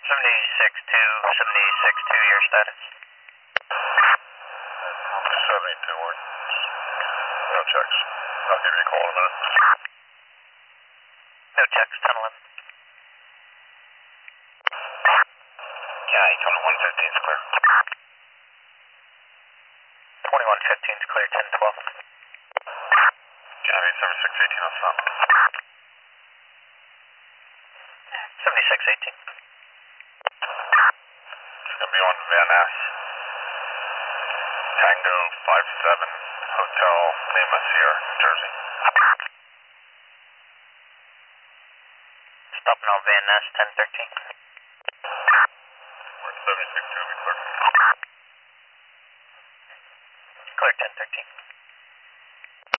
76-2, 76-2, your status. 72 word. No checks. I'll give you a call in a minute. No checks, 10-11. County 2115 is clear. 2115 is clear, 10-12. County 7618, what's up? 7618. It's going to be on Van Ness. Tango 57, Hotel Lima Sierra, New Jersey. Stopping on Van Ness, 1013. We're at 76 to be clear. Clear, 1013.